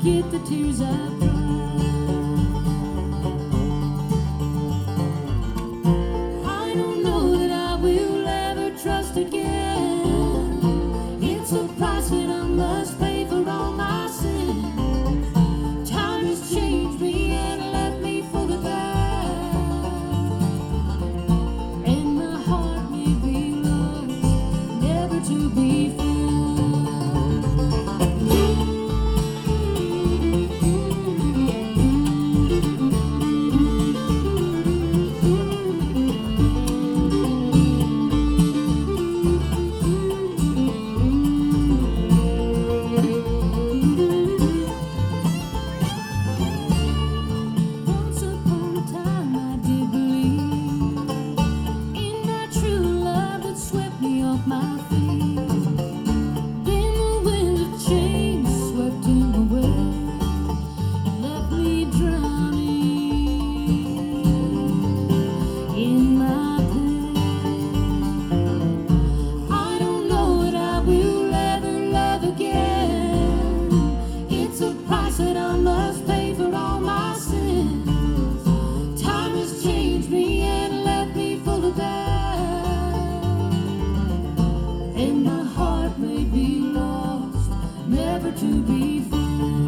forget the tears I've cried. I don't know that I will ever trust again. It's a price that I must pay for all my sins. Time has changed me and left me full of doubt, and my heart may be lost, never to be found. Once upon a time I did believe in that true love that swept me off my feet. Then the wind of change swept in away and left me drowning in my pain. I don't know that I will ever love again. It's a price that I must pay for all my sins. Time has changed me and left me full of doubt, and my heart may be lost, never to be found.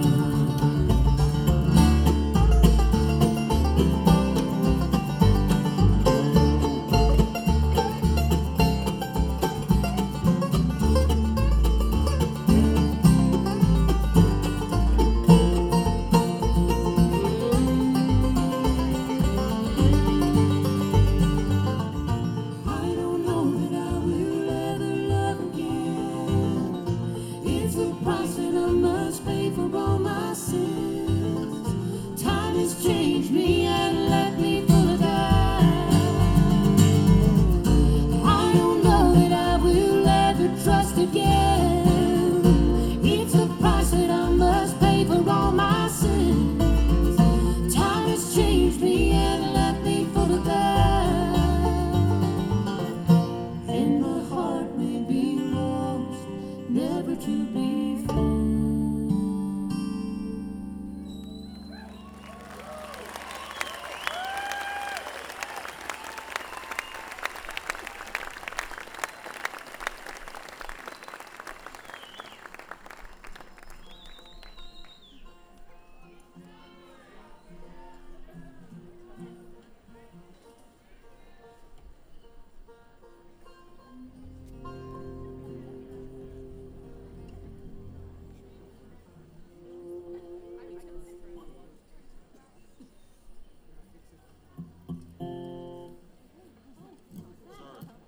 I don't know that I will ever love again. It's a price that I must pay for all my sins.